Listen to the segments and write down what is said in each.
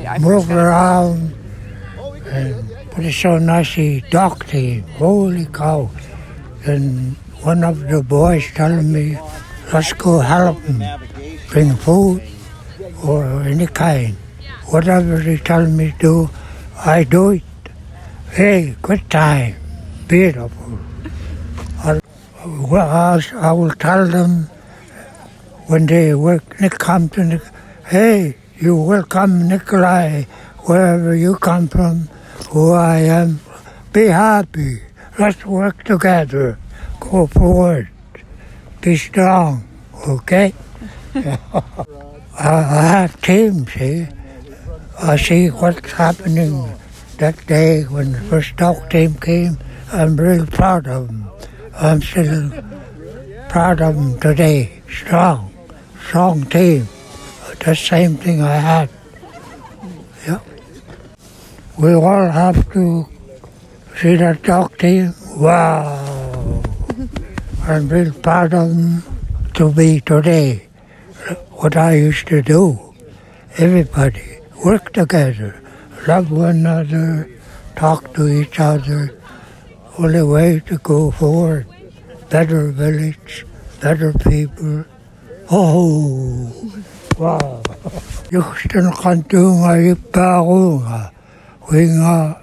move around, but it's so nicey dog team. Holy cow. And one of the boys telling me, let's go help him, bring food or any kind. Whatever they tell me to do, I do it. Hey, good time, beautiful. I will tell them when they come to, hey, you welcome Nikolai, wherever you come from, who I am. Be happy. Let's work together. Go forward. Be strong. Okay? I have teams here. I see what's happening that day when the first dog team came. I'm real proud of them. I'm still proud of them today. Strong team. The same thing I had. Yeah. We all have to see that dog team. Wow. I'm real proud of them to be today. What I used to do. Everybody work together, love one another, talk to each other. Only way to go forward. Better village, better people. Oh, wow. Yuxtan kantunga ipago nga. Winga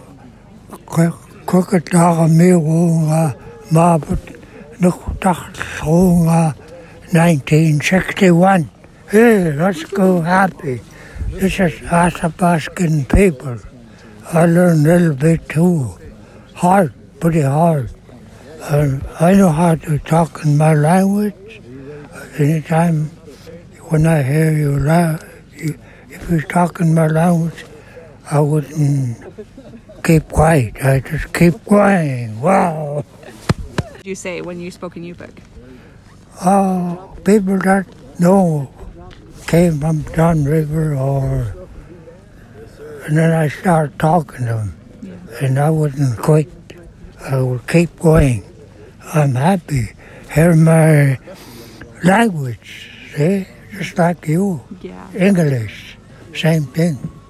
kukataga migo nga mabot nuktakso nga 1961. Hey, let's go happy. This is Athabascan people. I learned a little bit too. Hard, pretty hard. I know how to talk in my language. Anytime when I hear you laugh, if you talk in my language, I wouldn't keep quiet. I just keep going. Wow. What did you say when you spoke in Yupik? Oh, people that know came from John River and then I started talking to them. Yeah. And I wouldn't quit. I would keep going. I'm happy. Hear my language, see? Just like you. Yeah. English, same thing.